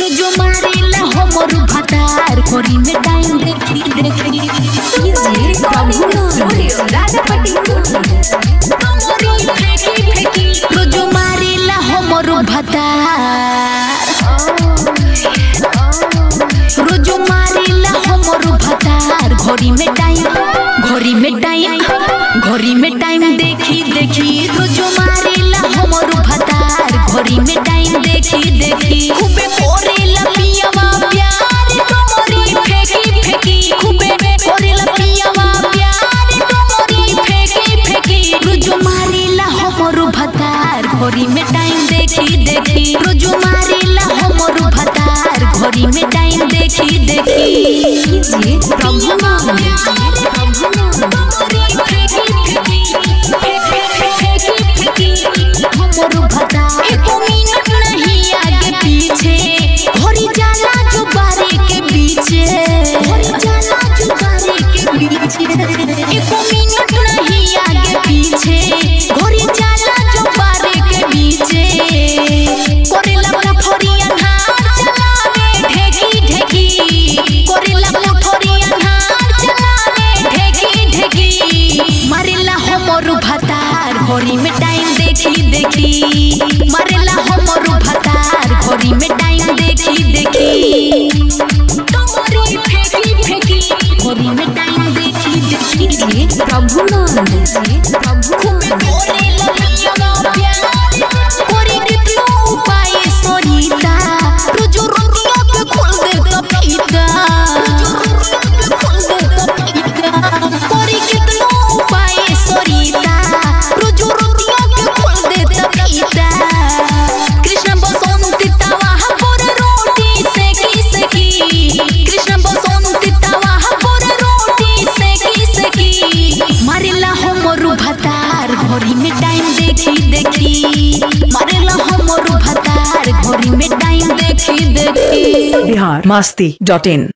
रोजो मारेला हमर भतार घड़ी में टाइम देखी देखी कीजिए प्रभु राजापति कमरी फेंकी फेंकी रोजो मारेला हमर भतार रोजो मारेला हमर भतार घड़ी में टाइम देखी देखी रोजो मारेला हमर भतार घड़ी में टाइम देखी देखी खूबे कोरेला पियावा प्यार कमरी फेंकी फेंकी खूबे कोरेला पियावा प्यार कमरी फेंकी फेंकी रोजो मारेला हमर भतार घड़ी में टाइम देखी देखी रोजो मारेला हमर भतार घड़ी में टाइम देखी देखी कीजिए प्रभु नाम कमरी फेंकी फेंकी हमर भतार एको मिनट नहीं आगे पीछे घड़ी जाला जो बारे के पीछे घड़ी जाला जो बारे के पीछे एको मिनट नहीं आगे पीछे घड़ी जाला जो बारे के पीछे कोरेला मोठरिया हाथ चलावे ढेकी ढेकी कोरेला मोठरिया हाथ चलावे ढेकी ढेकी मारेला हमर भतार घड़ी में टाइम देखी देखी मारेला हमर भतार घड़ी में टाइम देखी देखी कमरी फेंकी फेंकी घड़ी में टाइम देखी देखी प्रभु नाम प्रभु खूबे कोरेला पियावा प्यार कोरी दिलो उपाय सोनीता रोजो रोटिया पे खोल दे कपीता रोजो रोटिया पे खोल दे कपीता कोरी कितनो उपाय सोनीता रोजो रोटिया पे खोल दे कपीता कृष्ण बसंती तवा पर रोटी सेकी सेकी कृष्ण बसंती तवा पर रोटी सेकी सेकी मारेला हमर भतार घड़ी में टाइम देखी देखी मारेला हमर भतार घड़ी में टाइम देखी देखी बिहार मस्ती.in